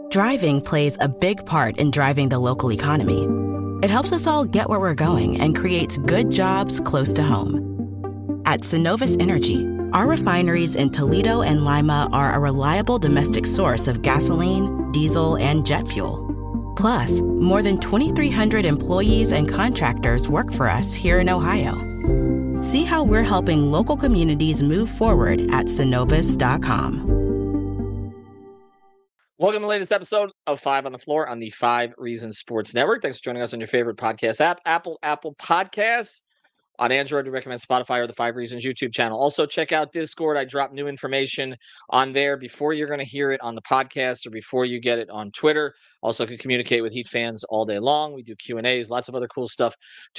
Driving plays a big part in driving the local economy. It helps us all get where we're going and creates good jobs close to home. At Synovus Energy, our refineries in Toledo and Lima are a reliable domestic source of gasoline, diesel, and jet fuel. Plus, more than 2,300 employees and contractors work for us here in Ohio. See how we're helping local communities move forward at Synovus.com. Welcome to the latest episode of Five on the Floor on the 5 Reasons Sports Network. Thanks for joining us on your favorite podcast app, Apple Podcasts. On Android, we recommend Spotify or the 5 Reasons YouTube channel. Also, check out Discord. I drop new information on there before you're going to hear it on the podcast or before you get it on Twitter. Also, can communicate with Heat fans all day long. We do Q&As, lots of other cool stuff.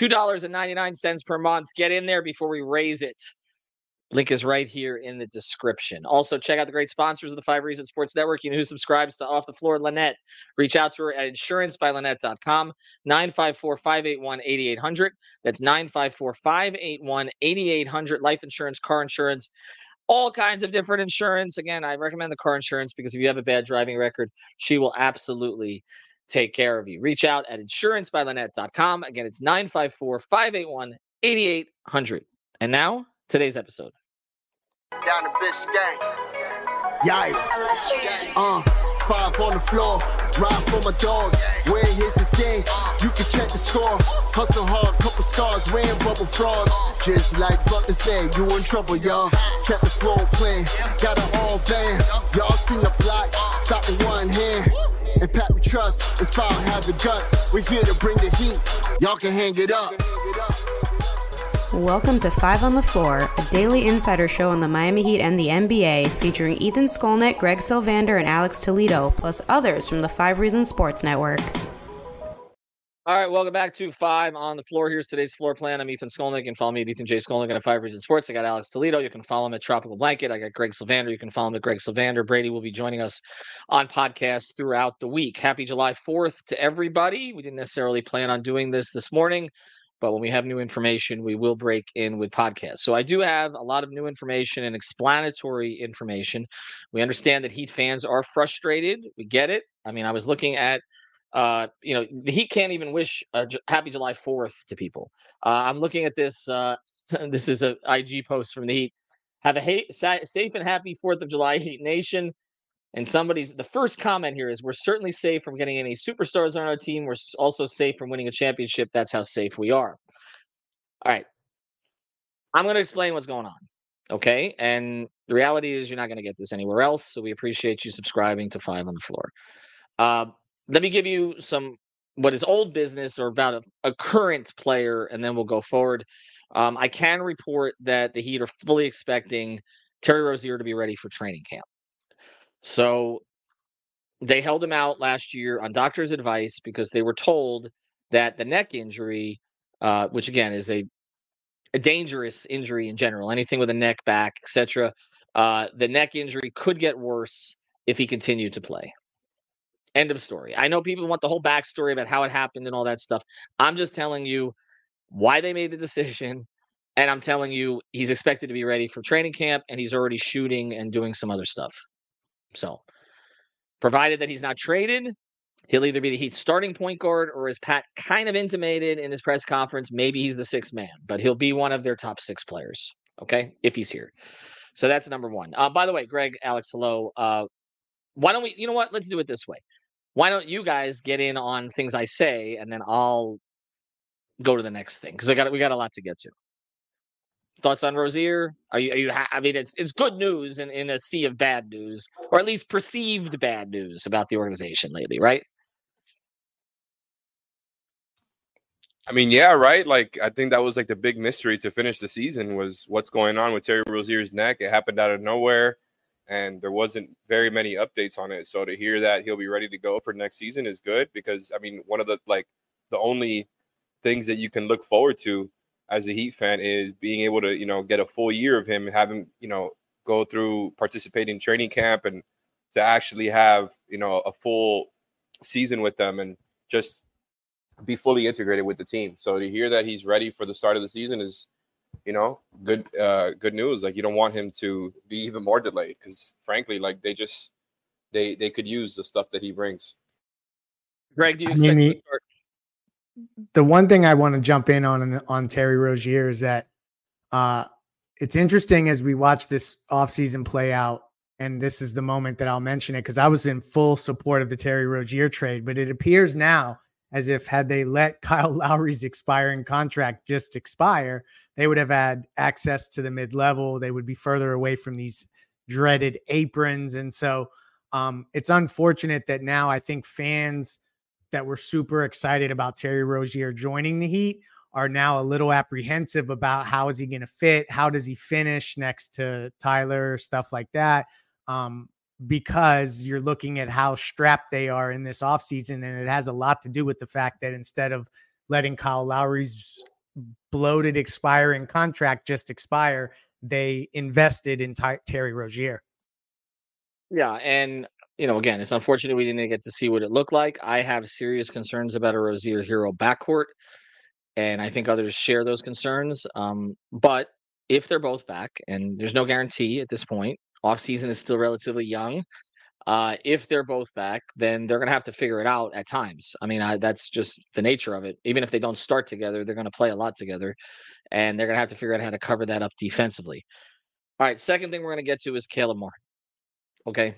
$2.99 per month. Get in there before we raise it. Link is right here in the description. Also, check out the great sponsors of the 5 Reasons Sports Network. You know who subscribes to Off the Floor, Lynette. Reach out to her at insurancebylynette.com, 954-581-8800. That's 954-581-8800. Life insurance, car insurance, all kinds of different insurance. Again, I recommend the car insurance because if you have a bad driving record, she will absolutely take care of you. Reach out at insurancebylynette.com. Again, it's 954-581-8800. And now, today's episode. Down the Biscayne. Yikes. 5 on the floor. Ride for my dogs. Where here's the thing. You can check the score. Hustle hard, couple scars. Wearing bubble frogs. Just like Butler said, you in trouble, y'all. Kept the floor playing. Got it all banned. Y'all seen the block. Stop with one hand. And Pat we trust. Inspire, have the guts. We're here to bring the heat. Y'all can hang it up. Welcome to 5 on the Floor, a daily insider show on the Miami Heat and the NBA, featuring Ethan Skolnick, Greg Sylvander, and Alex Toledo, plus others from the 5 Reasons Sports Network. All right, welcome back to 5 on the Floor. Here's today's floor plan. I'm Ethan Skolnick. You can follow me at Ethan J. Skolnick at 5 Reasons Sports. I got Alex Toledo. You can follow him at Tropical Blanket. I got Greg Sylvander. You can follow him at Greg Sylvander. Brady will be joining us on podcasts throughout the week. Happy July 4th to everybody. We didn't necessarily plan on doing this morning, but when we have new information, we will break in with podcasts. So I do have a lot of new information and explanatory information. We understand that Heat fans are frustrated. We get it. I mean, I was looking at, the Heat can't even wish a happy July 4th to people. I'm looking at this. This is an IG post from the Heat. Have a safe and happy 4th of July, Heat Nation. And the first comment here is, we're certainly safe from getting any superstars on our team. We're also safe from winning a championship. That's how safe we are. All right. I'm going to explain what's going on. Okay. And the reality is you're not going to get this anywhere else. So we appreciate you subscribing to 5 on the Floor. Let me give you what is old business or about a current player, and then we'll go forward. I can report that the Heat are fully expecting Terry Rozier to be ready for training camp. So they held him out last year on doctor's advice because they were told that the neck injury, which again is a dangerous injury in general, anything with a neck, back, etc., the neck injury could get worse if he continued to play. End of story. I know people want the whole backstory about how it happened and all that stuff. I'm just telling you why they made the decision, and I'm telling you he's expected to be ready for training camp, and he's already shooting and doing some other stuff. So, provided that he's not traded, he'll either be the Heat's starting point guard, or as Pat kind of intimated in his press conference, maybe he's the 6th man, but he'll be one of their top 6 players, okay, if he's here. So that's number one. By the way, Greg, Alex, hello. Why don't we, you know what, let's do it this way. Why don't you guys get in on things I say, and then I'll go to the next thing, because we got a lot to get to. Thoughts on Rozier? I mean, it's good news in a sea of bad news, or at least perceived bad news about the organization lately, right? I mean, yeah, right. Like, I think that was like the big mystery to finish the season was what's going on with Terry Rozier's neck. It happened out of nowhere, and there wasn't very many updates on it. So to hear that he'll be ready to go for next season is good, because I mean, one of the only things that you can look forward to as a Heat fan is being able to, get a full year of him, have him, go through participating in training camp, and to actually have, a full season with them and just be fully integrated with the team. So to hear that he's ready for the start of the season is, good news. Like, you don't want him to be even more delayed, because frankly, like, they just they could use the stuff that he brings. Greg, do you expect him to start? The one thing I want to jump in on Terry Rozier is that it's interesting as we watch this offseason play out, and this is the moment that I'll mention it because I was in full support of the Terry Rozier trade, but it appears now as if had they let Kyle Lowry's expiring contract just expire, they would have had access to the mid-level. They would be further away from these dreaded aprons. And so it's unfortunate that now I think fans that were super excited about Terry Rozier joining the Heat are now a little apprehensive about how is he going to fit? How does he finish next to Tyler? Stuff like that. Because you're looking at how strapped they are in this offseason. And it has a lot to do with the fact that instead of letting Kyle Lowry's bloated expiring contract just expire, they invested in Terry Rozier. Yeah. And, again, it's unfortunate we didn't get to see what it looked like. I have serious concerns about a Rozier Hero backcourt. And I think others share those concerns. But if they're both back, and there's no guarantee at this point, offseason is still relatively young. If they're both back, then they're going to have to figure it out at times. I mean, that's just the nature of it. Even if they don't start together, they're going to play a lot together. And they're going to have to figure out how to cover that up defensively. All right, second thing we're going to get to is Caleb Martin. Okay.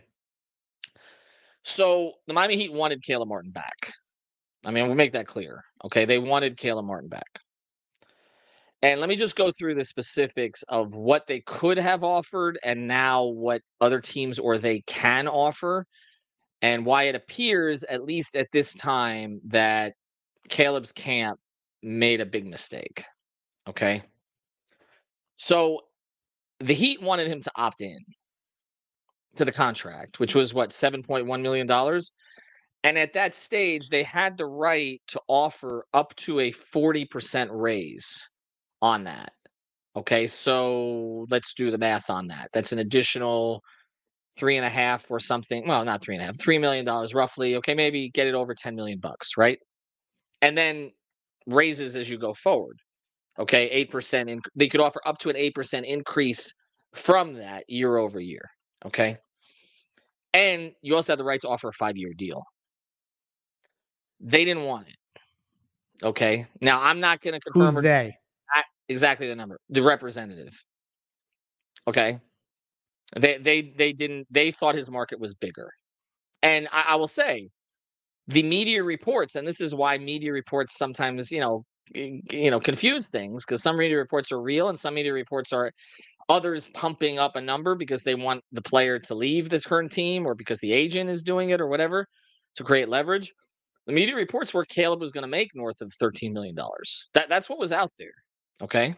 So the Miami Heat wanted Caleb Martin back. I mean, we'll make that clear. Okay, they wanted Caleb Martin back. And let me just go through the specifics of what they could have offered and now what other teams or they can offer and why it appears, at least at this time, that Caleb's camp made a big mistake. Okay. So the Heat wanted him to opt in to the contract, which was what, $7.1 million? And at that stage, they had the right to offer up to a 40% raise on that. Okay, so let's do the math on that. That's an additional 3.5 or something. Well, not 3.5, $3 million roughly. Okay, maybe get it over 10 million bucks, right? And then raises as you go forward. Okay, 8%. They could offer up to an 8% increase from that year over year. Okay, and you also have the right to offer a 5-year deal. They didn't want it. Okay, now I'm not going to confirm. Who's they? Exactly the number, the representative. Okay. They didn't, they thought his market was bigger. And I will say the media reports, and this is why media reports sometimes, confuse things because some media reports are real and some media reports are others pumping up a number because they want the player to leave this current team or because the agent is doing it or whatever to create leverage. The media reports were Caleb was going to make north of $13 million. That's what was out there. Okay.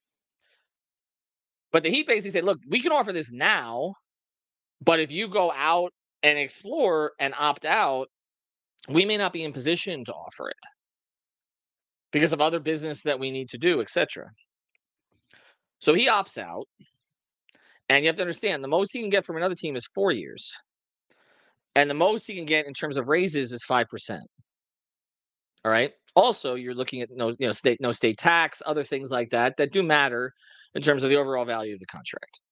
But the Heat basically said, look, we can offer this now, but if you go out and explore and opt out, we may not be in position to offer it because of other business that we need to do, etc. So he opts out. And you have to understand, the most he can get from another team is 4 years. And the most he can get in terms of raises is 5%. All right. Also, you're looking at no state tax, other things like that do matter in terms of the overall value of the contract.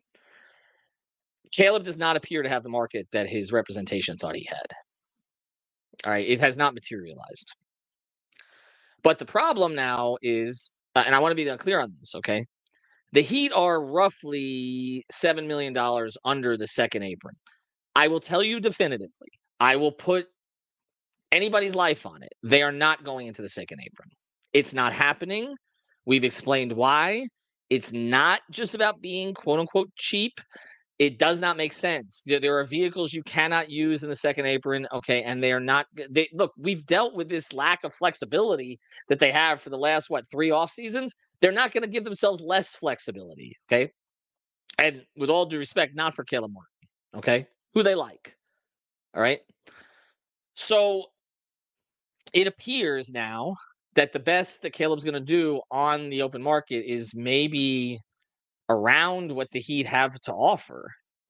Caleb does not appear to have the market that his representation thought he had. All right, it has not materialized. But the problem now is, and I want to be clear on this, okay? The Heat are roughly $7 million under the second apron. I will tell you definitively, I will put anybody's life on it. They are not going into the second apron. It's not happening. We've explained why. It's not just about being quote unquote cheap. It does not make sense. There are vehicles you cannot use in the second apron. Okay. And they are not, look, we've dealt with this lack of flexibility that they have for the last, 3 off seasons. They're not going to give themselves less flexibility. Okay. And with all due respect, not for Caleb Martin. Okay. Who they like. All right. So it appears now that the best that Caleb's going to do on the open market is maybe around what the Heat have to offer.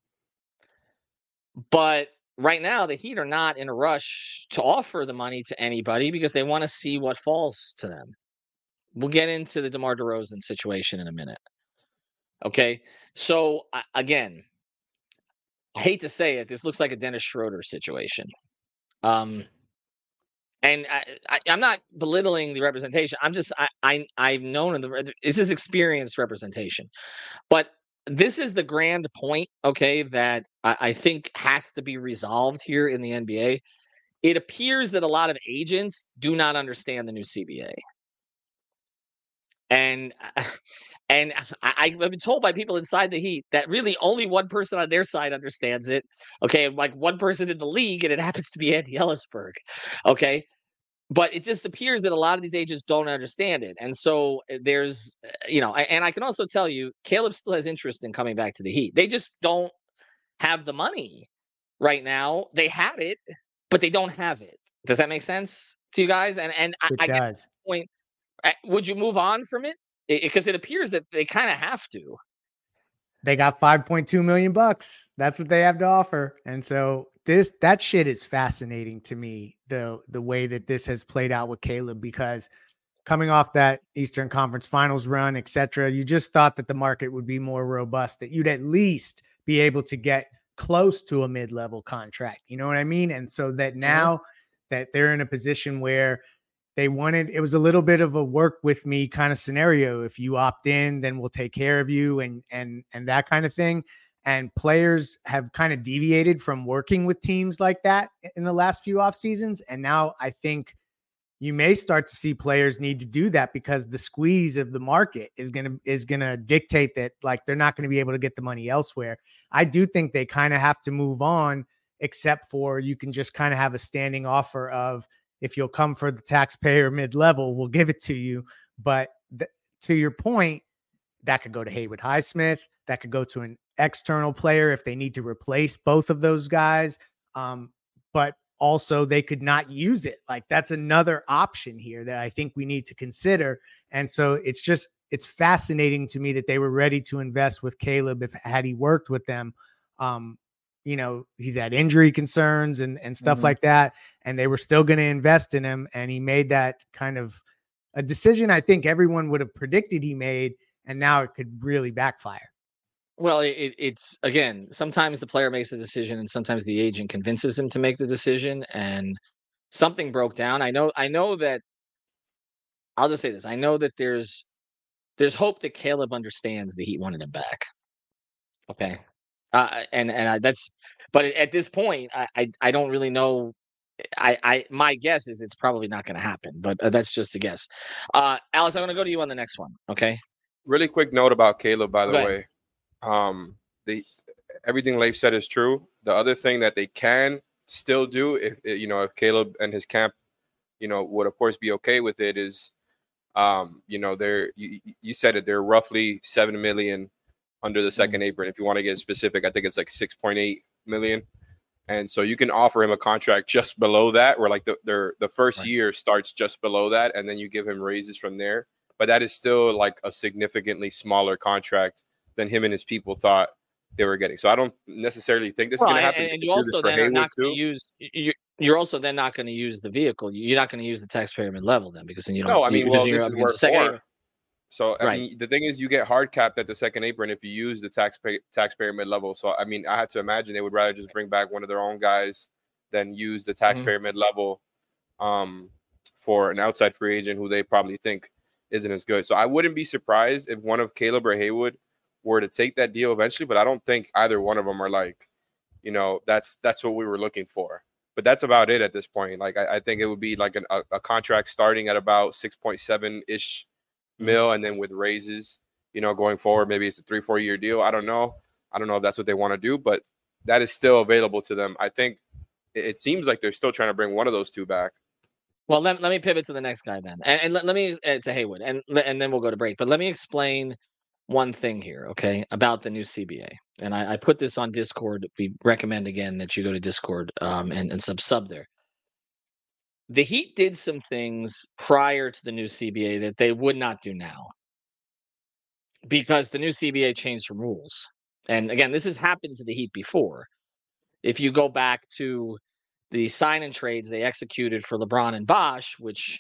But right now, the Heat are not in a rush to offer the money to anybody because they want to see what falls to them. We'll get into the DeMar DeRozan situation in a minute. Okay. So again, I hate to say it, this looks like a Dennis Schroeder situation. And I'm not belittling the representation. I'm just I've known this is experienced representation, but this is the grand point, okay, that I think has to be resolved here in the NBA. It appears that a lot of agents do not understand the new CBA. And I've been told by people inside the Heat that really only one person on their side understands it. Okay, like one person in the league, and it happens to be Andy Ellisberg. Okay, but it just appears that a lot of these agents don't understand it, and so there's, and I can also tell you, Caleb still has interest in coming back to the Heat. They just don't have the money right now. They have it, but they don't have it. Does that make sense to you guys? And I get the point. Would you move on from it? Because it appears that they kind of have to. They got $5.2 million. That's what they have to offer. And so that shit is fascinating to me, the way that this has played out with Caleb, because coming off that Eastern Conference Finals run, et cetera, you just thought that the market would be more robust, that you'd at least be able to get close to a mid-level contract. You know what I mean? And so that now that they're in a position where it was a little bit of a work with me kind of scenario. If you opt in, then we'll take care of you and that kind of thing. And players have kind of deviated from working with teams like that in the last few off seasons. And now I think you may start to see players need to do that, because the squeeze of the market is going to dictate that, like, they're not going to be able to get the money elsewhere. I do think they kind of have to move on, except for you can just kind of have a standing offer of, if you'll come for the taxpayer mid-level, we'll give it to you. But to your point, that could go to Haywood Highsmith. That could go to an external player if they need to replace both of those guys. But also they could not use it. Like, that's another option here that I think we need to consider. And so it's fascinating to me that they were ready to invest with Caleb had he worked with them. He's had injury concerns and stuff like that, and they were still going to invest in him. And he made that kind of a decision I think everyone would have predicted he made, and now it could really backfire. Well, it's again, sometimes the player makes the decision and sometimes the agent convinces him to make the decision, and something broke down. I know that, I'll just say this. I know that there's hope that Caleb understands the Heat wanted him back. Okay. But at this point, I don't really know. My guess is it's probably not going to happen, but that's just a guess. Alex, I'm going to go to you on the next one. Okay. Really quick note about Caleb, by the way. Everything Leif said is true. The other thing that they can still do, if Caleb and his camp, would of course be okay with it, is, you said it, they're roughly $7 million under the second apron. If you want to get specific, I think it's like 6.8 million. And so you can offer him a contract just below that, where like the first year starts just below that, and then you give him raises from there. But that is still like a significantly smaller contract than him and his people thought they were getting. So I don't necessarily think this is going to happen. And you also then are not going to use. You're also then not going to use the vehicle. You're not going to use the taxpayer mid-level then, because then you don't. No, I mean, well, this is where So, Right. I mean, the thing is, you get hard capped at the second apron if you use the taxpayer mid-level. So, I mean, I had to imagine they would rather just bring back one of their own guys than use the taxpayer mid-level for an outside free agent who they probably think isn't as good. So I wouldn't be surprised if one of Caleb or Haywood were to take that deal eventually, but I don't think either one of them are like, that's what we were looking for. But that's about it at this point. Like, I think it would be like a contract starting at about 6.7-ish mil, and then with raises, going forward, maybe it's a 3-4 year deal. I don't know if that's what they want to do, but that is still available to them. I think it seems like they're still trying to bring one of those two back. Well, let me pivot to the next guy then, and let me to Haywood, and then we'll go to break. But let me explain one thing here, okay, about the new CBA. And I put this on Discord. We recommend again that you go to Discord and sub there. The Heat did some things prior to the new CBA that they would not do now, because the new CBA changed some rules. And again, this has happened to the Heat before. If you go back to the sign and trades they executed for LeBron and Bosh, which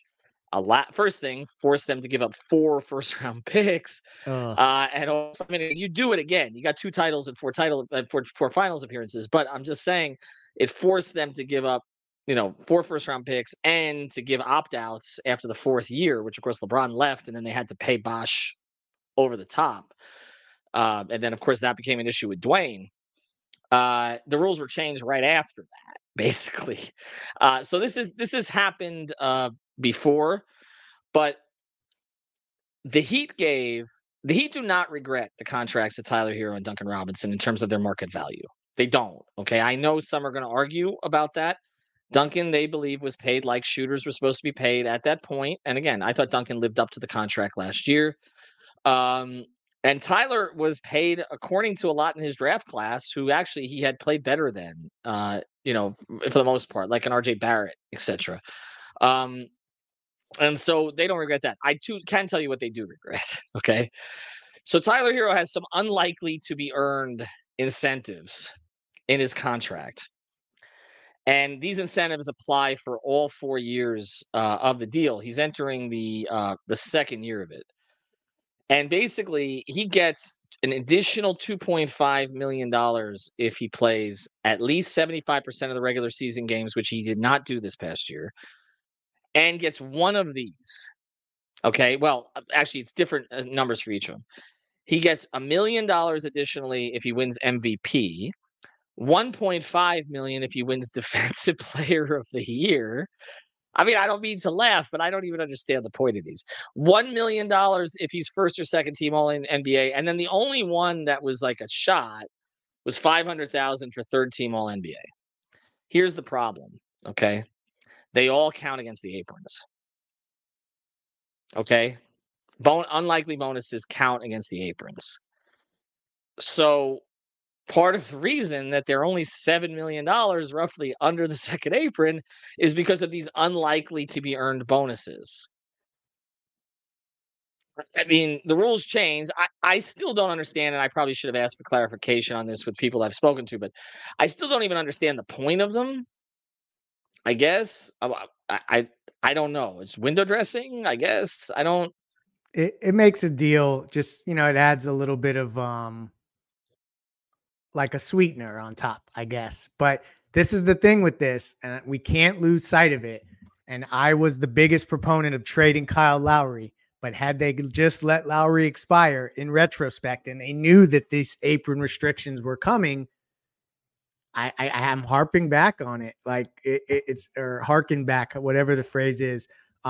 First thing, forced them to give up 4 first-round picks. And also, I mean, you do it again. You got 2 titles and 4 finals appearances. But I'm just saying, it forced them to give up, 4 first-round picks and to give opt-outs after the 4th year, which of course LeBron left, and then they had to pay Bosh over the top. And then of course that became an issue with Dwayne. The rules were changed right after that, basically. So this has happened before, but the Heat do not regret the contracts of Tyler Hero and Duncan Robinson in terms of their market value. They don't. Okay. I know some are going to argue about that. Duncan, they believe, was paid like shooters were supposed to be paid at that point. And again, I thought Duncan lived up to the contract last year. And Tyler was paid according to a lot in his draft class, who actually he had played better than, for the most part, like an RJ Barrett, etc. And so they don't regret that. I too can tell you what they do regret. Okay. So Tyler Hero has some unlikely to be earned incentives in his contract. And these incentives apply for all 4 years of the deal. He's entering the 2nd year of it. And basically, he gets an additional $2.5 million if he plays at least 75% of the regular season games, which he did not do this past year, and gets one of these. Okay, well, actually, it's different numbers for each of them. He gets $1 million additionally if he wins MVP, $1.5 million if he wins Defensive Player of the Year. I mean, I don't mean to laugh, but I don't even understand the point of these. $1 million if he's first or second team all in NBA. And then the only one that was like a shot was $500,000 for third team all NBA. Here's the problem. Okay. They all count against the aprons. Okay. Unlikely bonuses count against the aprons. So part of the reason that they're only $7 million roughly under the second apron is because of these unlikely to be earned bonuses. I mean, the rules change. I still don't understand, and I probably should have asked for clarification on this with people I've spoken to, but I still don't even understand the point of them. I guess. I don't know. It's window dressing, I guess. I don't. It makes a deal. Just, it adds a little bit of like a sweetener on top, I guess. But this is the thing with this, and we can't lose sight of it. And I was the biggest proponent of trading Kyle Lowry, but had they just let Lowry expire in retrospect, and they knew that these apron restrictions were coming, I am harping back on it. Like it's or harken back, whatever the phrase is.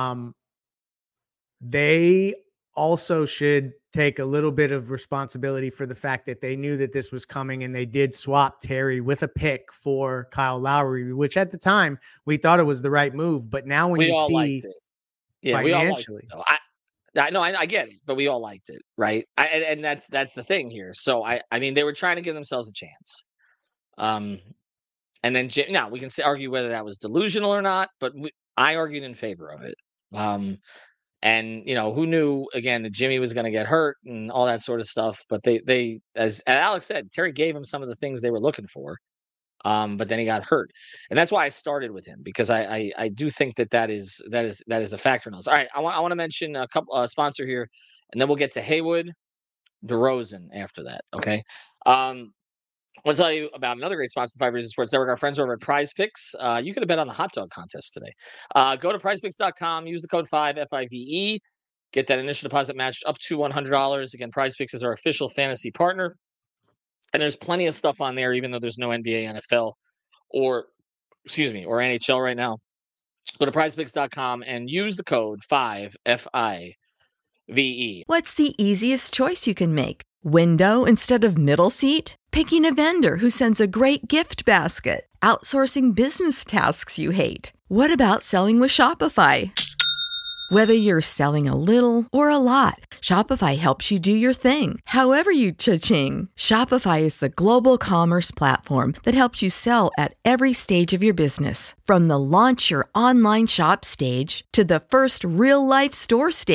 They also should take a little bit of responsibility for the fact that they knew that this was coming, and they did swap Terry with a pick for Kyle Lowry, which at the time we thought it was the right move. But now when you see financially, I get it, but we all liked it, right? And that's the thing here. So I mean, they were trying to give themselves a chance. And then now we can argue whether that was delusional or not, but I argued in favor of it. And who knew again that Jimmy was going to get hurt and all that sort of stuff. But they, as Alex said, Terry gave him some of the things they were looking for. But then he got hurt, and that's why I started with him, because I do think that is a factor in this. All right, I want to mention a couple sponsor here, and then we'll get to Haywood, DeRozan after that. Okay. I want to tell you about another great sponsor of the 5 Reasons Sports Network, our friends over at Prize Picks. You could have bet on the hot dog contest today. Go to prizepicks.com, use the code 5, FIVE, get that initial deposit matched up to $100. Again, Prize Picks is our official fantasy partner. And there's plenty of stuff on there, even though there's no NBA, NFL, or NHL right now. Go to prizepicks.com and use the code 5, FIVE. What's the easiest choice you can make? Window instead of middle seat? Picking a vendor who sends a great gift basket? Outsourcing business tasks you hate? What about selling with Shopify? Whether you're selling a little or a lot, Shopify helps you do your thing, however you cha-ching. Shopify is the global commerce platform that helps you sell at every stage of your business. From the launch your online shop stage to the first real-life store stage,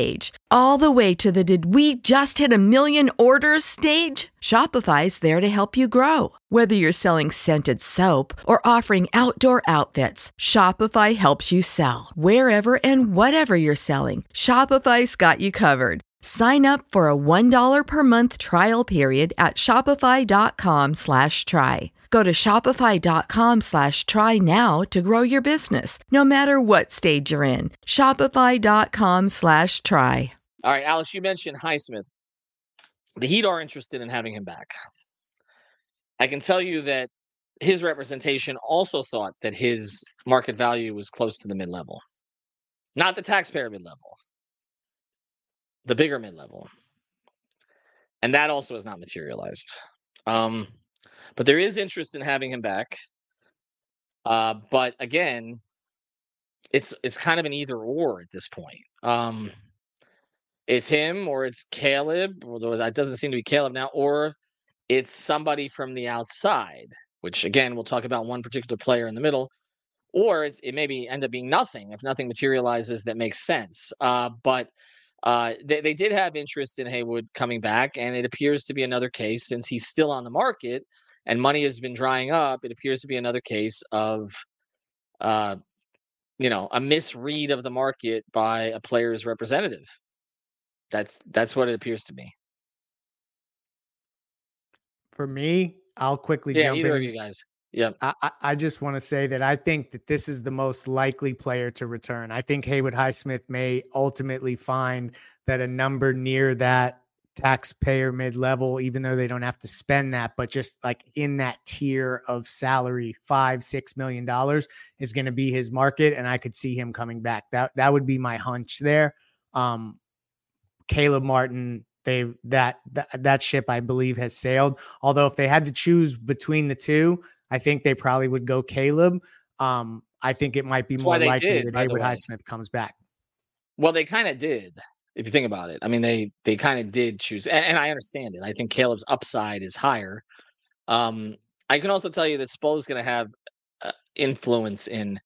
all the way to the "did we just hit a million orders" stage. Shopify's there to help you grow. Whether you're selling scented soap or offering outdoor outfits, Shopify helps you sell. Wherever and whatever you're selling, Shopify's got you covered. Sign up for a $1 per month trial period at shopify.com/try. Go to shopify.com/try now to grow your business, no matter what stage you're in. Shopify.com/try. All right, Alex, you mentioned Highsmith. The Heat are interested in having him back. I can tell you that his representation also thought that his market value was close to the mid-level. Not the taxpayer mid-level, the bigger mid-level. And that also has not materialized. But there is interest in having him back. But again, it's kind of an either or at this point. It's him or it's Caleb, although that doesn't seem to be Caleb now, or it's somebody from the outside, which again, we'll talk about one particular player in the middle, or it maybe end up being nothing if nothing materializes that makes sense. But they did have interest in Haywood coming back, and it appears to be another case, since he's still on the market and money has been drying up, it appears to be another case of a misread of the market by a player's representative. That's what it appears to me. For me, I'll quickly jump either in. of you guys. Yeah. I just want to say that I think that this is the most likely player to return. I think Haywood Highsmith may ultimately find that a number near that taxpayer mid-level, even though they don't have to spend that, but just like in that tier of salary, $5-6 million is going to be his market. And I could see him coming back. That would be my hunch there. Caleb Martin, that ship, I believe, has sailed. Although if they had to choose between the two, I think they probably would go Caleb. I think it might be more likely that Haywood Highsmith comes back. Well, they kind of did, if you think about it. I mean, they kind of did choose, and I understand it. I think Caleb's upside is higher. I can also tell you that Spo's going to have influence in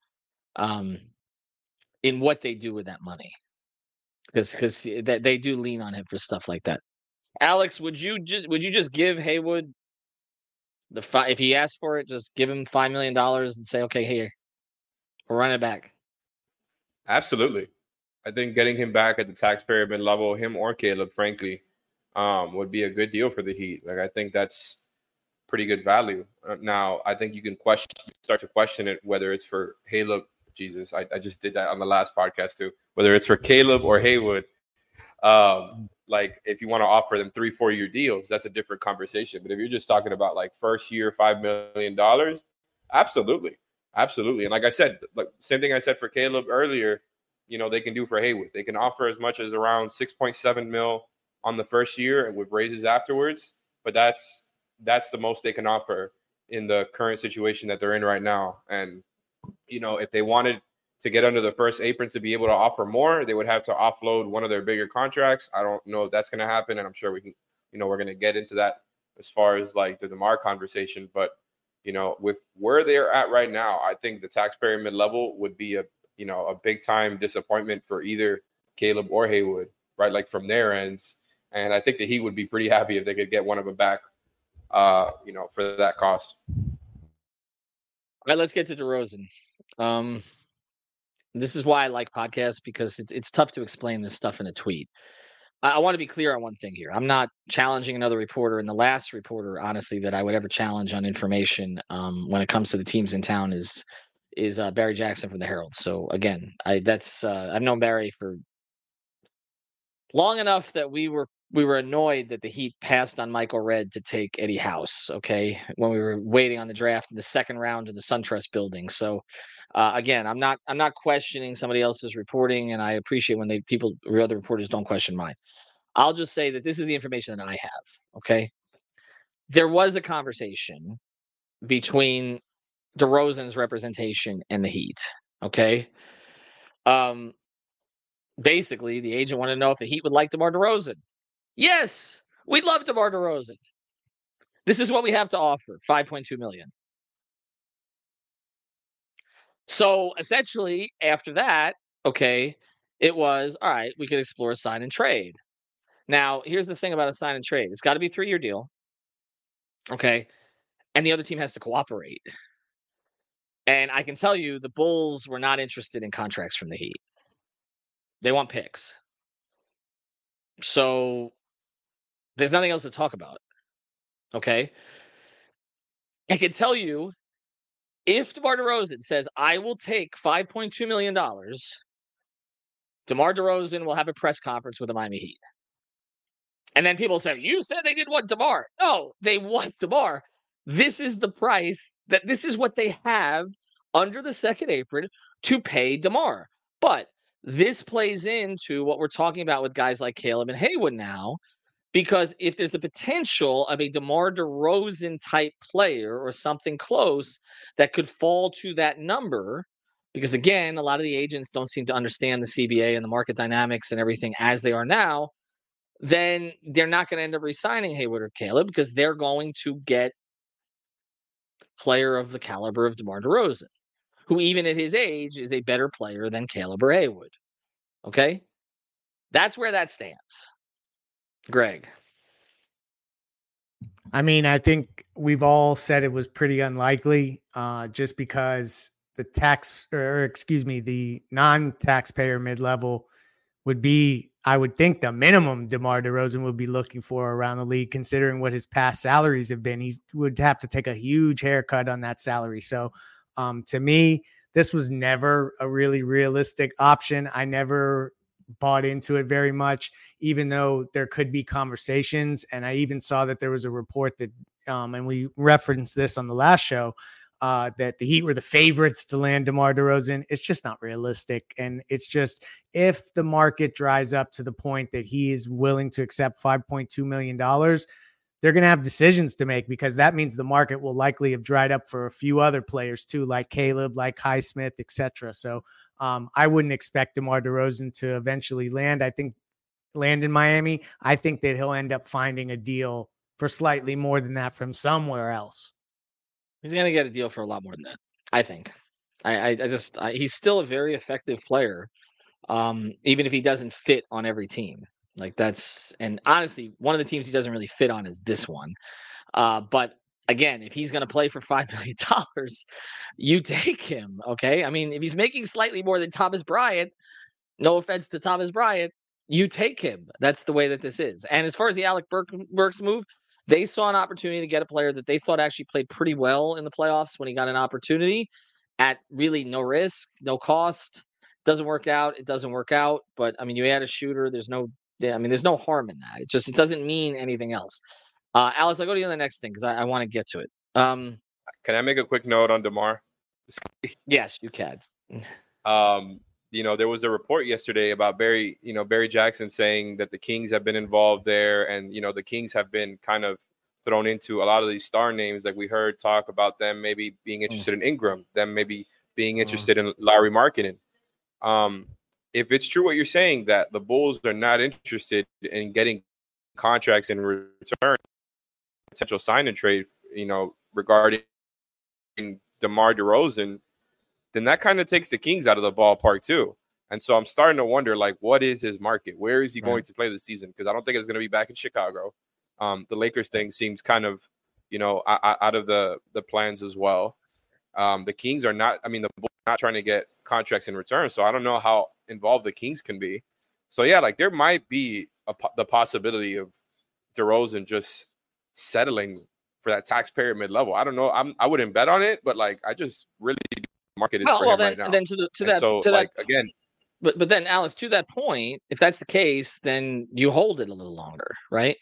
what they do with that money, because they do lean on him for stuff like that. Alex, would you just give Haywood if he asked for it, just give him $5 million and say, okay, here, we're running it back? Absolutely. I think getting him back at the taxpayer mid-level, him or Caleb, frankly, would be a good deal for the Heat. Like, I think that's pretty good value. Now, I think you can start to question it, whether it's for Caleb. Jesus, I just did that on the last podcast too. Whether it's for Caleb or Haywood, like if you want to offer them 3-4 year deals, that's a different conversation. But if you're just talking about like first year, $5 million, absolutely. And like I said, like same thing I said for Caleb earlier, they can do for Haywood. They can offer as much as around 6.7 mil on the first year and with raises afterwards. But that's the most they can offer in the current situation that they're in right now. And if they wanted to get under the first apron to be able to offer more, they would have to offload one of their bigger contracts. I don't know if that's going to happen, and I'm sure we can, we're going to get into that as far as like the DeMar conversation. But with where they're at right now, I think the taxpayer mid-level would be a big time disappointment for either Caleb or Haywood, right? Like from their ends, and I think that he would be pretty happy if they could get one of them back, for that cost. All right, let's get to DeRozan. This is why I like podcasts, because it's tough to explain this stuff in a tweet. I want to be clear on one thing here. I'm not challenging another reporter, and the last reporter, honestly, that I would ever challenge on information when it comes to the teams in town is Barry Jackson from the Herald. So again, I've known Barry for long enough that we were annoyed that the Heat passed on Michael Redd to take Eddie House, okay, when we were waiting on the draft in the second round of the SunTrust building. So again, I'm not questioning somebody else's reporting, and I appreciate when other reporters don't question mine. I'll just say that this is the information that I have, okay? There was a conversation between DeRozan's representation and the Heat, okay? Basically, the agent wanted to know if the Heat would like DeMar DeRozan. Yes, we'd love DeMar DeRozan. This is what we have to offer, $5.2 million. So essentially, after that, okay, it was, all right, we could explore a sign and trade. Now, here's the thing about a sign and trade. It's got to be a 3-year deal. Okay. And the other team has to cooperate. And I can tell you the Bulls were not interested in contracts from the Heat. They want picks. So there's nothing else to talk about. Okay. I can tell you if DeMar DeRozan says, I will take $5.2 million, DeMar DeRozan will have a press conference with the Miami Heat. And then people say, you said they didn't want DeMar. No, they want DeMar. This is the price this is what they have under the second apron to pay DeMar. But this plays into what we're talking about with guys like Caleb and Haywood now, because if there's the potential of a DeMar DeRozan type player or something close that could fall to that number, because again, a lot of the agents don't seem to understand the CBA and the market dynamics and everything as they are now, then they're not going to end up re-signing Haywood or Caleb because they're going to get a player of the caliber of DeMar DeRozan, who even at his age is a better player than Caleb or Haywood. Okay? That's where that stands. Greg. I mean, I think we've all said it was pretty unlikely just because the non-taxpayer mid-level would be, I would think, the minimum DeMar DeRozan would be looking for around the league, considering what his past salaries have been. He would have to take a huge haircut on that salary. So to me, this was never a really realistic option. I never bought into it very much, even though there could be conversations. And I even saw that there was a report that, and we referenced this on the last show, that the Heat were the favorites to land DeMar DeRozan. It's just not realistic. And it's just, if the market dries up to the point that he is willing to accept $5.2 million, they're going to have decisions to make, because that means the market will likely have dried up for a few other players too, like Caleb, like Highsmith, etc. So I wouldn't expect DeMar DeRozan to eventually land in Miami. I think that he'll end up finding a deal for slightly more than that from somewhere else. He's going to get a deal for a lot more than that, I think. He's still a very effective player, even if he doesn't fit on every team. And honestly, one of the teams he doesn't really fit on is this one. But again, if he's going to play for $5 million, you take him. Okay. I mean, if he's making slightly more than Thomas Bryant, no offense to Thomas Bryant, you take him. That's the way that this is. And as far as the Alec Burks move, they saw an opportunity to get a player that they thought actually played pretty well in the playoffs when he got an opportunity at really no risk, no cost. Doesn't work out. It doesn't work out. But I mean, you add a shooter. There's no harm in that. It doesn't mean anything else. Alice, I'll go to you on the next thing because I want to get to it. Can I make a quick note on DeMar? Yes, you can. There was a report yesterday about Barry Jackson saying that the Kings have been involved there, and the Kings have been kind of thrown into a lot of these star names. Like we heard talk about them maybe being interested in Ingram, them maybe being interested in Lauri Markkanen. If it's true what you're saying, that the Bulls are not interested in getting contracts in return, potential sign and trade, regarding DeMar DeRozan, then that kind of takes the Kings out of the ballpark too. And so I'm starting to wonder, what is his market? Where is he going to play this season? Because I don't think it's going to be back in Chicago. The Lakers thing seems kind of, out of the plans as well. The Kings are not, the Bulls are not trying to get contracts in return. So I don't know how involved the Kings can be. So yeah, there might be the possibility of DeRozan just settling for that taxpayer mid-level. I don't know. I wouldn't bet on it, but I just really market is for him right now. Then again. But then, Alex, to that point, if that's the case, then you hold it a little longer, right?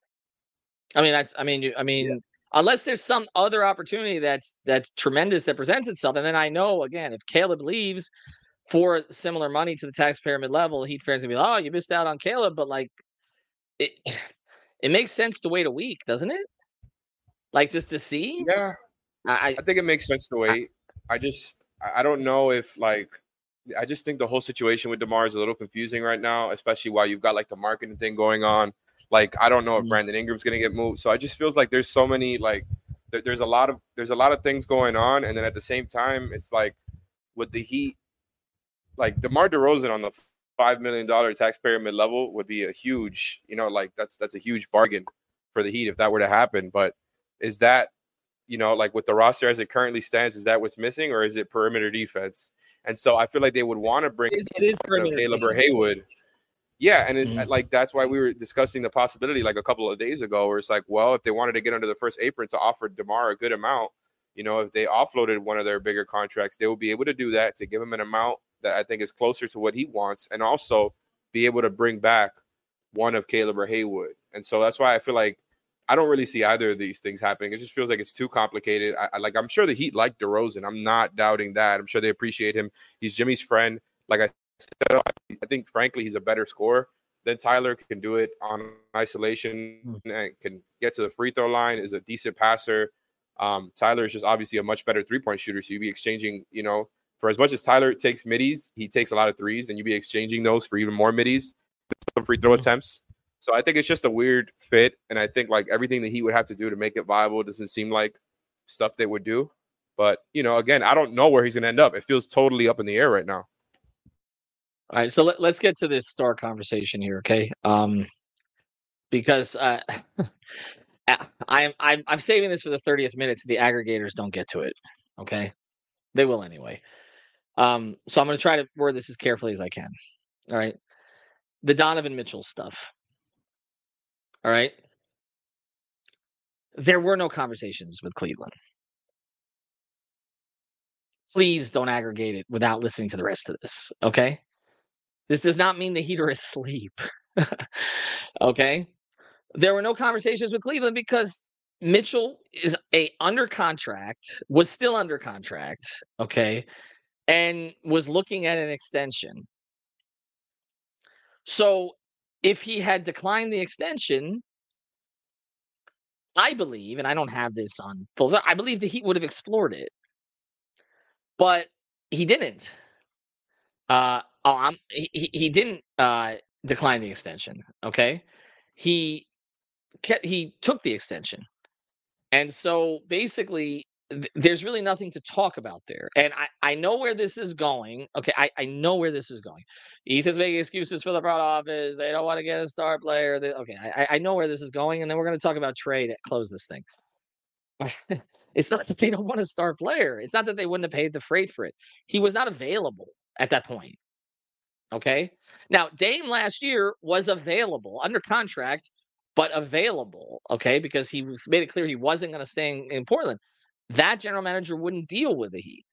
Unless there's some other opportunity that's tremendous that presents itself, and then I know, again, if Caleb leaves for similar money to the taxpayer mid-level, Heat fans gonna be like, oh, you missed out on Caleb, but it makes sense to wait a week, doesn't it? Just to see. Yeah, I think it makes sense to wait. I don't know if I just think the whole situation with DeMar is a little confusing right now, especially while you've got the marketing thing going on. I don't know if Brandon Ingram's going to get moved. So I just feels like there's so many, there's a lot of things going on. And then at the same time, it's with the Heat, DeMar DeRozan on the $5 million taxpayer mid-level would be a huge, like that's a huge bargain for the Heat if that were to happen. But is that, like with the roster as it currently stands, is that what's missing, or is it perimeter defense? And so I feel like they would want to bring it is Caleb or Haywood. Yeah, and it's like that's why we were discussing the possibility like a couple of days ago where it's like, well, if they wanted to get under the first apron to offer DeMar a good amount, if they offloaded one of their bigger contracts, they will be able to do that to give him an amount that I think is closer to what he wants, and also be able to bring back one of Caleb or Haywood. And so that's why I feel like I don't really see either of these things happening. It just feels like it's too complicated. I'm sure the Heat like DeRozan. I'm not doubting that. I'm sure they appreciate him. He's Jimmy's friend. Like I said, I think, frankly, he's a better scorer than Tyler, can do it on isolation and can get to the free throw line, is a decent passer. Tyler is just obviously a much better three-point shooter. So you'd be exchanging, for as much as Tyler takes middies, he takes a lot of threes, and you'd be exchanging those for even more middies, some free throw attempts. So I think it's just a weird fit. And I think like everything that he would have to do to make it viable doesn't seem like stuff they would do. But, again, I don't know where he's going to end up. It feels totally up in the air right now. All right, so let's get to this star conversation here, okay? Because I'm saving this for the 30th minute so the aggregators don't get to it, okay? They will anyway. So I'm going to try to word this as carefully as I can, all right? The Donovan Mitchell stuff, all right? There were no conversations with Cleveland. Please don't aggregate it without listening to the rest of this, okay? This does not mean the Heat are asleep, okay? There were no conversations with Cleveland because Mitchell is was still under contract, okay, and was looking at an extension. So if he had declined the extension, I believe, and I don't have this on full, I believe the Heat would have explored it, but he didn't. He didn't decline the extension. Okay, he took the extension, and so basically, there's really nothing to talk about there. And I know where this is going. Okay, I know where this is going. Ethan's making excuses for the front office. They don't want to get a star player. I know where this is going, and then we're going to talk about trade to close this thing. It's not that they don't want a star player. It's not that they wouldn't have paid the freight for it. He was not available at that point. Okay. Now, Dame last year was available under contract, but available. Okay. Because he made it clear he wasn't going to stay in Portland. That general manager wouldn't deal with the Heat.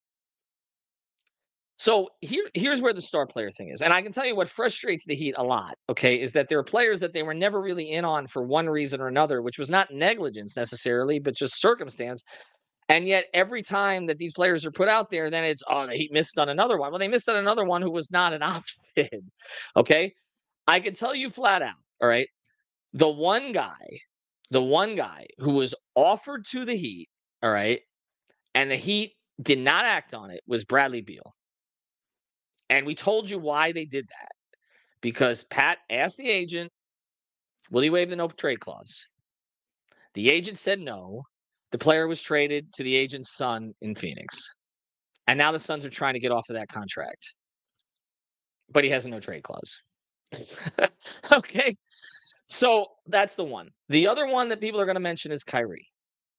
So here's where the star player thing is. And I can tell you what frustrates the Heat a lot. Okay. Is that there are players that they were never really in on for one reason or another, which was not negligence necessarily, but just circumstance. And yet every time that these players are put out there, then it's, the Heat missed on another one. Well, they missed on another one who was not an option. Okay. I can tell you flat out. All right. The one guy who was offered to the Heat. All right. And the Heat did not act on it was Bradley Beal. And we told you why they did that. Because Pat asked the agent, will he waive the no trade clause? The agent said no. The player was traded to the agent's son in Phoenix. And now the Suns are trying to get off of that contract. But he has a no trade clause. Okay. So that's the one. The other one that people are going to mention is Kyrie.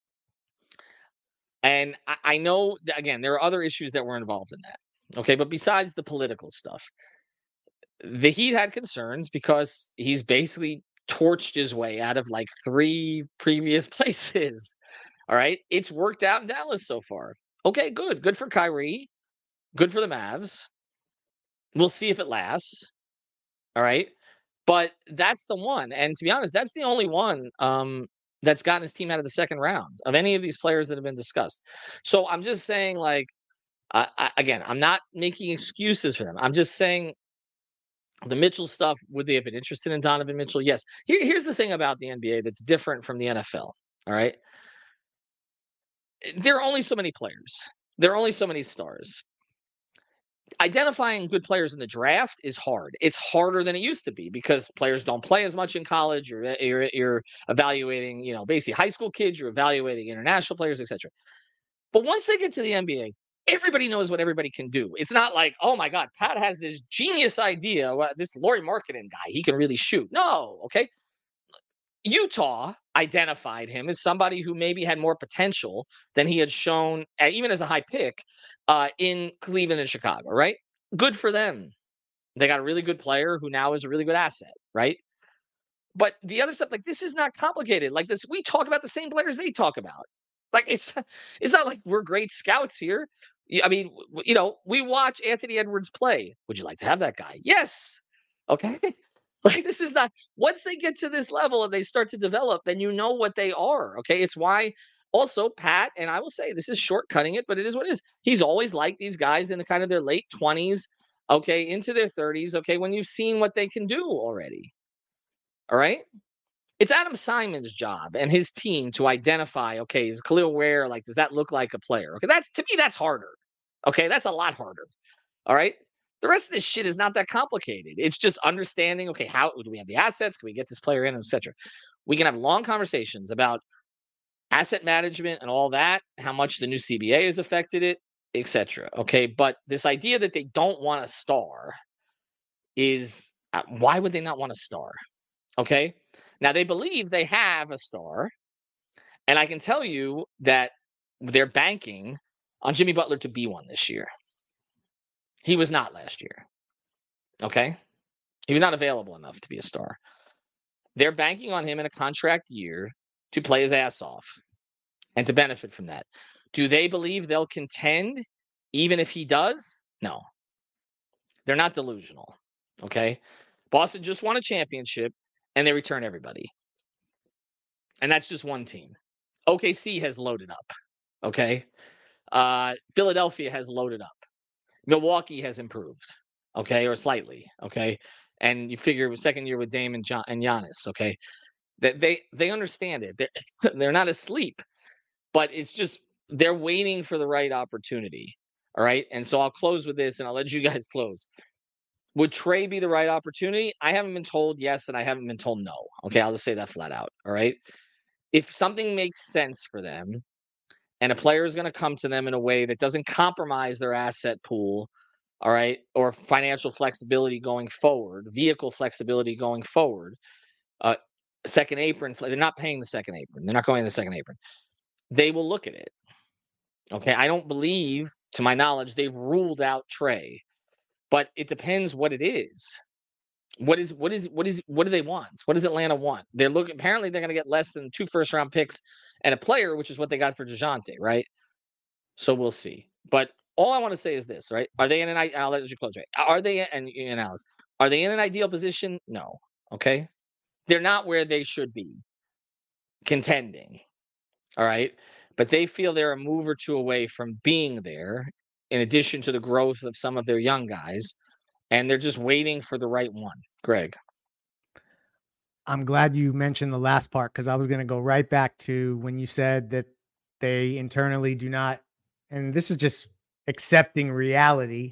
And I know, again, there are other issues that were involved in that. Okay. But besides the political stuff, the Heat had concerns because he's basically torched his way out of like 3 previous places. All right. It's worked out in Dallas so far. Okay, good. Good for Kyrie. Good for the Mavs. We'll see if it lasts. All right. But that's the one. And to be honest, that's the only one that's gotten his team out of the second round of any of these players that have been discussed. So I'm just saying, like, again, I'm not making excuses for them. I'm just saying the Mitchell stuff, would they have been interested in Donovan Mitchell? Yes. Here's the thing about the NBA that's different from the NFL. All right. There are only so many players. There are only so many stars. Identifying good players in the draft is hard. It's harder than it used to be because players don't play as much in college. You're evaluating, basically high school kids. You're evaluating international players, etc. But once they get to the NBA, everybody knows what everybody can do. It's not like, oh my God, Pat has this genius idea. This Lauri Markkanen guy, he can really shoot. No, okay. Utah identified him as somebody who maybe had more potential than he had shown, even as a high pick, in Cleveland and Chicago, right? Good for them. They got a really good player who now is a really good asset, right? But the other stuff, like, this is not complicated. Like this, we talk about the same players they talk about. Like it's not like we're great scouts here. I mean, we watch Anthony Edwards play. Would you like to have that guy? Yes. Okay. Like this is not, once they get to this level and they start to develop, then you know what they are. Okay. It's why also Pat, and I will say this is shortcutting it, but it is what it is. He's always liked these guys in kind of their late 20s, okay, into their 30s, okay, when you've seen what they can do already. All right. It's Adam Simon's job and his team to identify, okay, is Khalil Ware, like, does that look like a player? Okay, to me, that's harder. Okay, that's a lot harder. All right. The rest of this shit is not that complicated. It's just understanding, okay, how do we have the assets? Can we get this player in, etc. We can have long conversations about asset management and all that, how much the new CBA has affected it, etc. Okay, but this idea that they don't want a star is, why would they not want a star? Okay, now they believe they have a star, and I can tell you that they're banking on Jimmy Butler to be one this year. He was not last year. Okay, he was not available enough to be a star. They're banking on him in a contract year to play his ass off and to benefit from that. Do they believe they'll contend even if he does? No. They're not delusional. Okay, Boston just won a championship and they return everybody. And that's just one team. OKC has loaded up. Okay. Philadelphia has loaded up. Milwaukee has improved. Okay. Or slightly. Okay. And you figure second year with Dame and Giannis. Okay. That they understand it. They're not asleep, but it's just, they're waiting for the right opportunity. All right. And so I'll close with this and I'll let you guys close. Would Trey be the right opportunity? I haven't been told yes, and I haven't been told no. Okay, I'll just say that flat out. All right. If something makes sense for them and a player is going to come to them in a way that doesn't compromise their asset pool, all right, or financial flexibility going forward, vehicle flexibility going forward, second apron, they're not paying the second apron. They're not going to the second apron. They will look at it. Okay, I don't believe, to my knowledge, they've ruled out Trey. But it depends what it is. What do they want? What does Atlanta want? Apparently they're going to get less than 2 first-round picks and a player, which is what they got for DeJounte, right? So we'll see. But all I want to say is this, right? Are they in an, I'll let you close, right? Are they, and Alex, are they in an ideal position? No. Okay. They're not where they should be contending. All right. But they feel they're a move or two away from being there, in addition to the growth of some of their young guys, and they're just waiting for the right one. Greg. I'm glad you mentioned the last part, because I was going to go right back to when you said that they internally do not, and this is just accepting reality,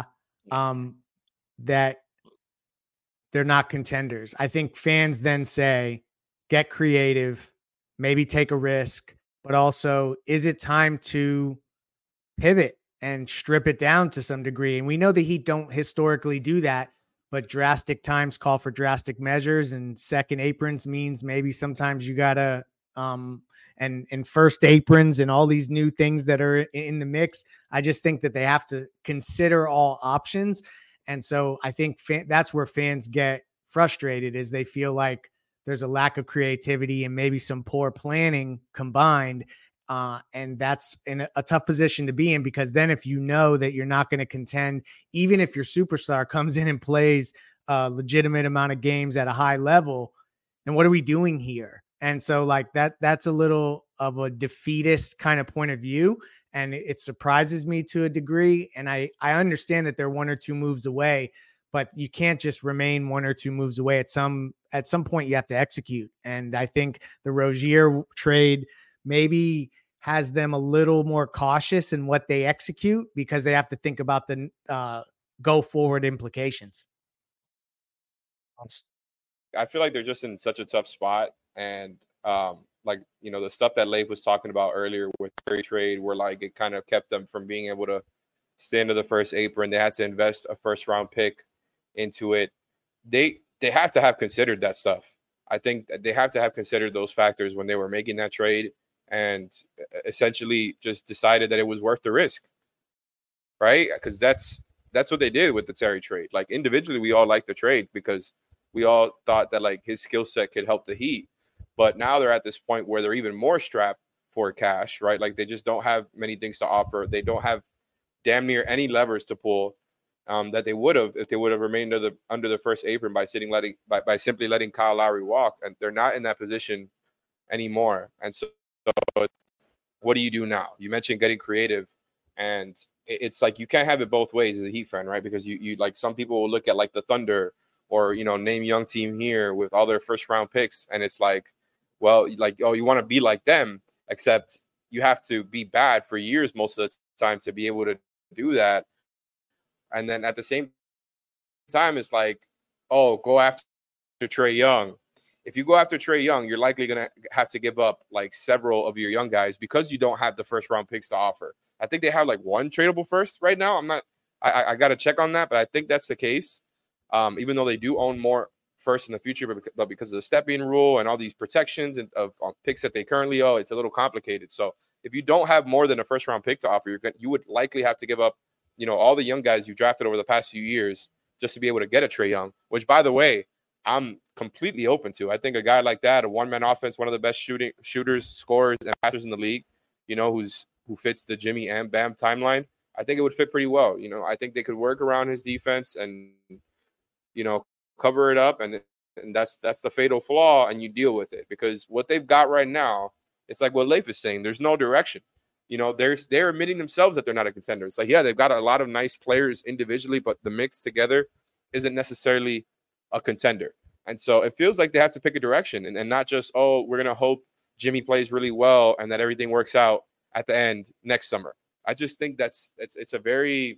that they're not contenders. I think fans then say, get creative, maybe take a risk, but also, is it time to pivot and strip it down to some degree? And we know the Heat don't historically do that, but drastic times call for drastic measures, and second aprons means maybe sometimes you gotta, and first aprons and all these new things that are in the mix. I just think that they have to consider all options. And so I think that's where fans get frustrated, is they feel like there's a lack of creativity and maybe some poor planning combined. And that's in a tough position to be in, because then if you know that you're not going to contend, even if your superstar comes in and plays a legitimate amount of games at a high level, then what are we doing here? And so like that's a little of a defeatist kind of point of view. And it surprises me to a degree. And I understand that they're 1 or 2 moves away, but you can't just remain 1 or 2 moves away. At some point you have to execute. And I think the Rozier trade maybe has them a little more cautious in what they execute, because they have to think about the go forward implications. I feel like they're just in such a tough spot. And like, you know, the stuff that Leif was talking about earlier with Terry trade, where like it kind of kept them from being able to stay under the first apron. They had to invest a first round pick into it. They have to have considered that stuff. I think they have to have considered those factors when they were making that trade, and essentially just decided that it was worth the risk, right? Because that's what they did with the Terry trade. Like individually, we all liked the trade because we all thought that like his skill set could help the Heat. But now they're at this point where they're even more strapped for cash, right? Like they just don't have many things to offer. They don't have damn near any levers to pull that they would have if they would have remained under the first apron by simply letting Kyle Lowry walk. And they're not in that position anymore. And so what do you do now? You mentioned getting creative, and it's like you can't have it both ways as a Heat fan, right? Because you like some people will look at like the Thunder or, you know, name young team here with all their first round picks, and it's like, well, like, oh, you want to be like them, except you have to be bad for years most of the time to be able to do that. And then at the same time, it's like, oh, go after Trae Young. If you go after Trae Young, you're likely going to have to give up like several of your young guys because you don't have the first round picks to offer. I think they have like one tradable first right now. I got to check on that, but I think that's the case. Even though they do own more first in the future, but because of the stepping rule and all these protections and of picks that they currently owe, it's a little complicated. So if you don't have more than a first round pick to offer, you would likely have to give up, you know, all the young guys you drafted over the past few years just to be able to get a Trae Young, which, by the way, I'm completely open to. I think a guy like that, a one-man offense, one of the best shooters, scorers, and passers in the league, you know, who fits the Jimmy and Bam timeline, I think it would fit pretty well. You know, I think they could work around his defense and, you know, cover it up, and that's the fatal flaw, and you deal with it. Because what they've got right now, it's like what Leif is saying, there's no direction. You know, they're admitting themselves that they're not a contender. It's like, yeah, they've got a lot of nice players individually, but the mix together isn't necessarily a contender. And so it feels like they have to pick a direction and not just, oh, we're going to hope Jimmy plays really well and that everything works out at the end next summer. I just think it's very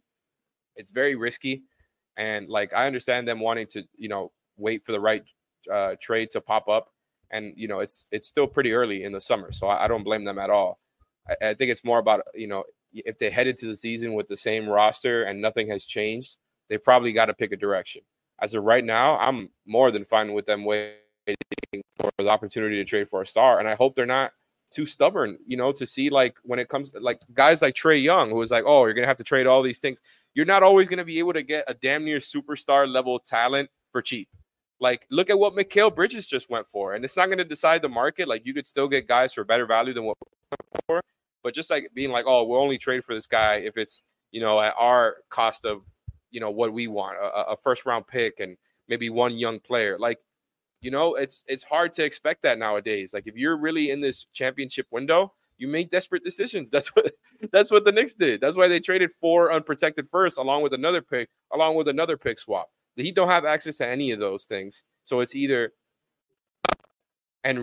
risky. And like, I understand them wanting to, you know, wait for the right trade to pop up. And, you know, it's still pretty early in the summer. So I don't blame them at all. I think it's more about, you know, if they head into the season with the same roster and nothing has changed, they probably got to pick a direction. As of right now, I'm more than fine with them waiting for the opportunity to trade for a star. And I hope they're not too stubborn, you know, to see like when it comes to like guys like Trae Young, who is like, oh, you're going to have to trade all these things. You're not always going to be able to get a damn near superstar level talent for cheap. Like, look at what Mikal Bridges just went for. And it's not going to decide the market. Like, you could still get guys for better value than what we went for. But just like being like, oh, we'll only trade for this guy if it's, you know, at our cost of, you know, what we want, a first round pick and maybe one young player. Like, you know, it's hard to expect that nowadays. Like, if you're really in this championship window, you make desperate decisions. That's what the Knicks did. That's why they traded 4 unprotected first along with another pick swap. The Heat don't have access to any of those things. So it's either and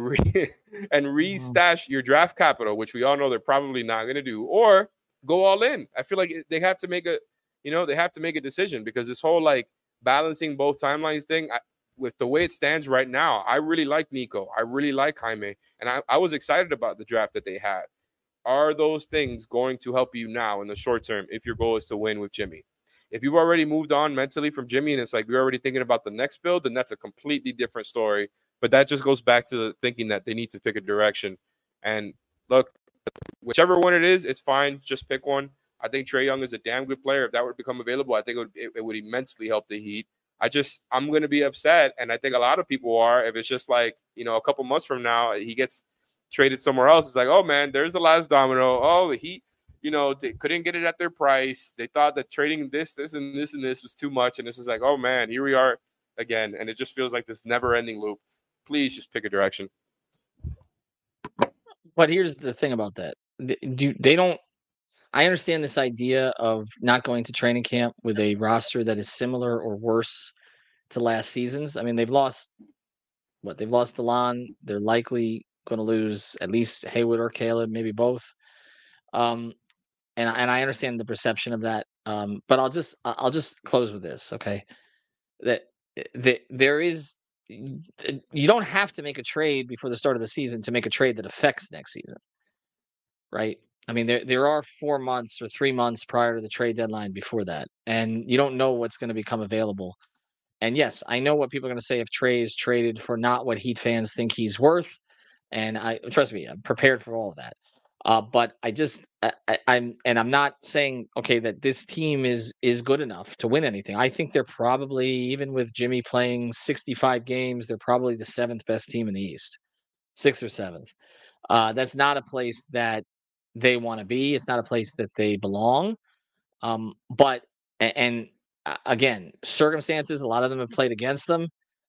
restash your draft capital, which we all know they're probably not going to do, or go all in. I feel like they have to make a decision, because this whole like balancing both timelines thing, with the way it stands right now, I really like Nico. I really like Jaime. And I was excited about the draft that they had. Are those things going to help you now in the short term if your goal is to win with Jimmy? If you've already moved on mentally from Jimmy and it's like you're already thinking about the next build, then that's a completely different story. But that just goes back to the thinking that they need to pick a direction. And look, whichever one it is, it's fine. Just pick one. I think Trae Young is a damn good player. If that would become available, I think it would immensely help the Heat. I'm going to be upset, and I think a lot of people are, if it's just like, you know, a couple months from now, he gets traded somewhere else. It's like, oh, man, there's the last domino. Oh, the Heat, you know, they couldn't get it at their price. They thought that trading this, and this was too much. And this is like, oh, man, here we are again. And it just feels like this never-ending loop. Please just pick a direction. But here's the thing about that. They don't – I understand this idea of not going to training camp with a roster that is similar or worse to last season's. I mean, they've lost DeLon. They're likely going to lose at least Haywood or Caleb, maybe both. And I understand the perception of that. But I'll just close with this, okay? That there is you don't have to make a trade before the start of the season to make a trade that affects next season, right? I mean, there are 4 months or 3 months prior to the trade deadline before that, and you don't know what's going to become available. And yes, I know what people are going to say if Trey is traded for not what Heat fans think he's worth, and trust me, I'm prepared for all of that. But I'm not saying that this team is good enough to win anything. I think they're probably, even with Jimmy playing 65 games, they're probably the 7th best team in the East, 6th or 7th. That's not a place that they want to be. It's not a place that they belong. But again, circumstances, a lot of them have played against them.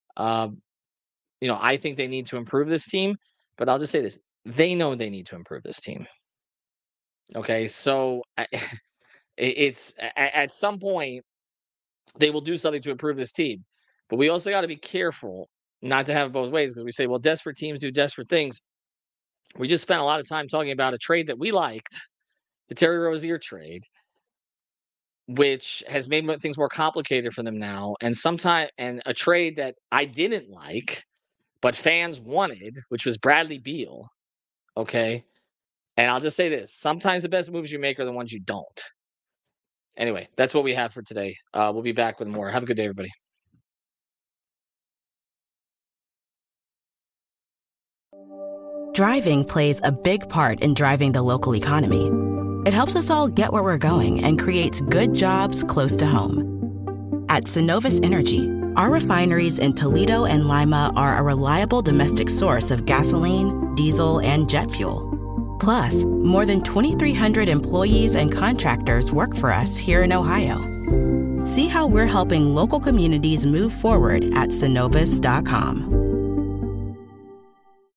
I think they need to improve this team, but I'll just say this. They know they need to improve this team. Okay, so it's at some point they will do something to improve this team, but we also got to be careful not to have it both ways, because we say, well, desperate teams do desperate things. We just spent a lot of time talking about a trade that we liked, the Terry Rozier trade, which has made things more complicated for them now, and a trade that I didn't like, but fans wanted, which was Bradley Beal. Okay. And I'll just say this. Sometimes the best moves you make are the ones you don't. Anyway, that's what we have for today. We'll be back with more. Have a good day, everybody. Driving plays a big part in driving the local economy. It helps us all get where we're going and creates good jobs close to home. At Synovus Energy, our refineries in Toledo and Lima are a reliable domestic source of gasoline, diesel, and jet fuel. Plus, more than 2,300 employees and contractors work for us here in Ohio. See how we're helping local communities move forward at Synovus.com.